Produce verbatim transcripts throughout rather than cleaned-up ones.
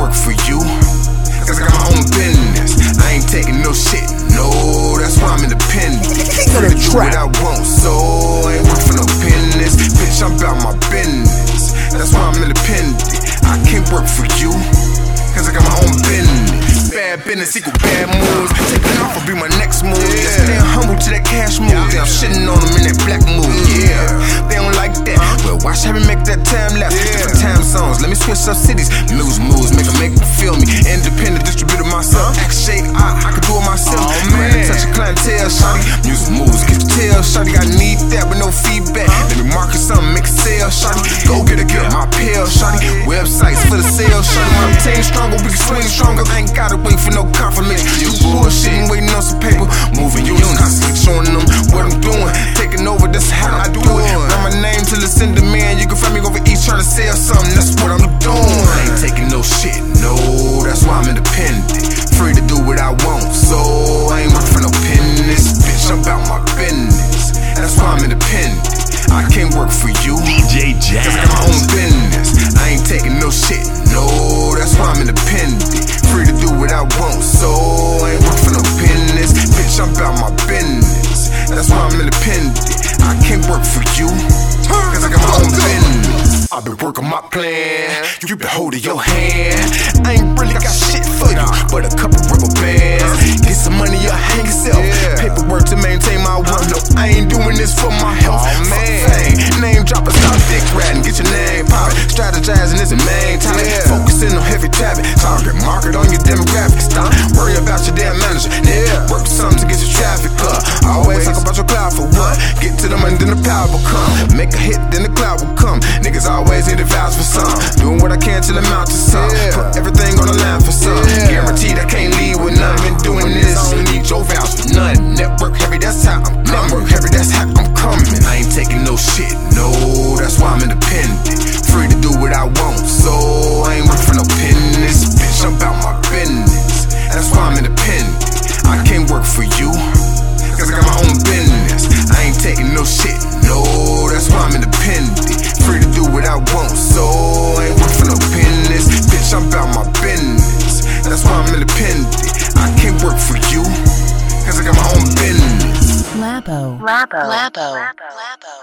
work for you, cause I got my own business. I ain't taking no shit, no, that's why I'm independent. Free to do what I want, so I ain't work for no business. Bitch, I'm about my business, that's why I'm independent. I can't work for you, cause I got my own business. Bad business equal bad moves. Taking off will be my next move. Yeah. Staying humble to that cash move. Yeah. I'm shitting on them in that black move. Yeah, they don't like that. Well, watch how me make that time lapse. Yeah. Different time zones. Let me switch up cities. Lose moves, make them make them feel me. Independent distributor myself. Act shade, I, I can do it myself. Oh, man. Touch a clientele, shawty. Music moves, get your tail, shawty. I need that with no feedback. Huh? Let me market something, make a sale, shawty. Go get it, get my pill, shawty. Websites for the sale, shawty. My team stronger, we can swing stronger. I ain't gotta wait for no confirmation. You bullshitting, waiting on some paper. Moving units, constantly showing them what I'm doing. Taking over, this is how I do it. Run my name till it's in demand. You can find me over east trying to sell something. That's what I'm doing. I ain't taking no shit, no. That's why I'm independent. Free to do what I want, so I ain't working for no business. Bitch, I'm about my business. That's why I'm independent. I can't work for you, D J Jazz. Cause I got my own business. I ain't taking no shit, no. That's why I'm independent. Free to do what I want, so I ain't work for no business. Bitch, I'm about my business. That's why I'm independent. I can't work for you, cause I got my own business. I've been working my plan, you been holding your hand. I ain't really got shit for you, but a couple rubber bands. Get some money or hang yourself. Paperwork to maintain my work. No, I ain't doing this for my health. Oh, man. Name dropper, stop dick ratting, get your name poppin'. Strategizing is the main topic. Focusing on heavy tapping. Target market on your demographics. Don't worry about your damn manager. Yeah, work something to get your traffic up. Always talk about your cloud for what? Get to the money, then the power will come. Make a hit, then the cloud will come. Niggas always need a vouch for some. Doing what I can till I'm out to some. Put everything on the line for some. Guaranteed I can't leave with none. Been doing this, only need your vouch for none. Network heavy, that's how I'm coming. Network heavy, that's how I'm coming. I ain't taking no shit, no. That's why I'm independent. Free to do what I want, so I ain't working for no business. Bitch, I'm about my business. That's why I'm independent. I can't work for you, cause I got my own business. I ain't taking no shit, no. That's why I'm independent. Free to do what I want, so I ain't working for no business. Bitch, I'm about my business. That's why I'm independent. I can't work for you, cause I got my own business. Labo. Labo. Labo. Labo.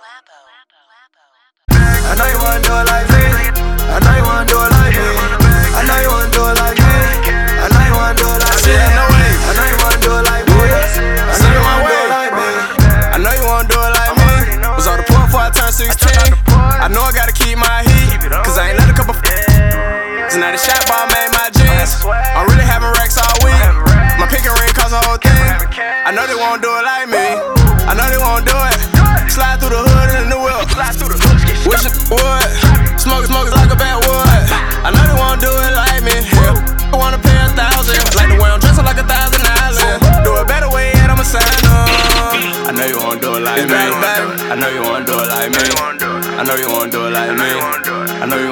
I know you wanna do it like me. I know you wanna do it like me. I know you wanna do it like me. I know you wanna do it like me. I know you wanna do it like me. I know you wanna do it like me. I know you wanna do it like me. Was on the point before I turned sixteen. I know I gotta keep my heat, cause I ain't let a couple f***. So now the shot bar made my jeans. I'm really having racks all week. My pinky ring cost a whole thing. I know they won't do it like me. I know they won't do it. Slide through the hood in the new whip. Wish it would. Smoke it, smoke it like a bad wood. I know they won't do it like me. Yeah. I wanna pay a thousand. Like the way I'm dressing like a thousand dollars. Do it better way, and I'ma sign up. I know you won't do it like me. I know you won't do it like me. I know you won't do it like me. I know you